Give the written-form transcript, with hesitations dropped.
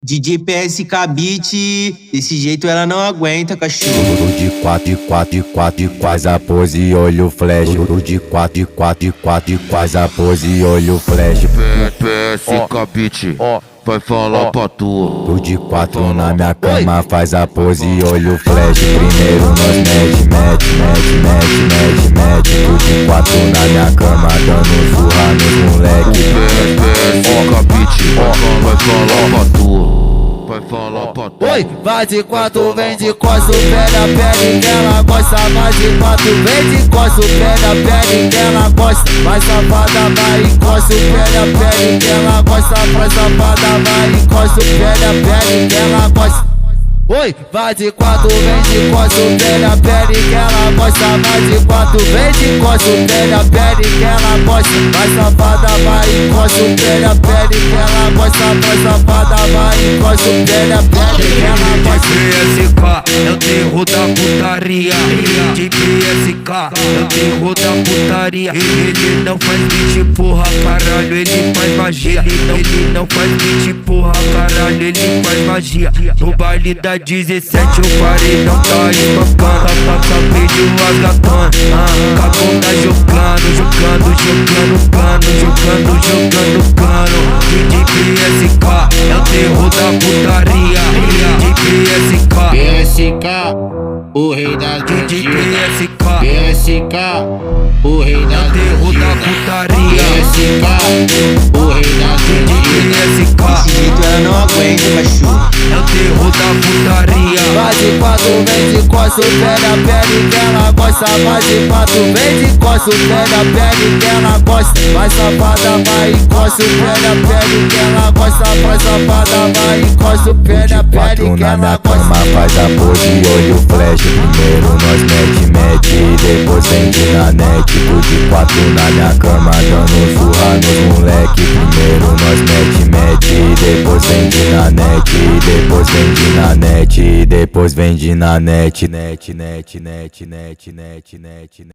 DJ PSK Beat, desse jeito ela não aguenta, cachorro. Tudo de quatro, faz a pose e olha o flash. Tudo de quatro, faz a pose e olha o flash. PSK Beat, vai falar pra tu. Tudo de quatro na minha cama, faz a pose e olha o flash. Primeiro nós mete. Tudo de quatro na minha cama, dando surra nos moleque. PSK Beat, vai falar pra tu. Vai falar pra tu. Oi, vai de quatro, vem de costa, o pé da pele que ela gosta. Vai de quatro, vem de costa, o pé da pele que ela gosta. Vai safada, vai encosta, o pé da pele que ela gosta. Vai safada, vai encosta, o pé da pele que ela gosta. Oi, vai de quatro, vem de costa, o pé da pele que ela gosta. Vai de quatro, vem de costa, o pé da pele que ela gosta. Vai safada, vai encosta, o pé da pele que ela gosta. Vai safada, vai encosta, o pé da pele que ela gosta. PSK, é o terror da putaria. De PSK, é o terror da putaria. Ele não faz beat, porra, caralho, ele faz magia. Ele não faz beat, porra, caralho, ele faz magia. No baile da 17 o paredão tá espancando. Acabei de lagatando, acabou tá jogando cano. DJ PSK, é o terror da putaria. DJ PSK, o rei das DJ PSK, PSK, o rei das terror da putaria. PSK, o rei das PSK, Desse jeito ela não aguenta, cachorro. é o terror da putaria. vai de quatro, vem de costa, o pé da pele que ela gosta. Vai de quatro, vem de costa, o pé da pele que ela gosta. Vai safada, vai encosta, o pé da pele que ela gosta. Vai safada, vai encosta, o pé da pele que Na minha ela cama, gosta. faz a pose e olha o flash. Primeiro nós mete, depois vende na net. Tudo de quatro na minha cama, dando surra nos moleque. Primeiro nós mete, depois vende na net. Depois vende na net, depois vende na net.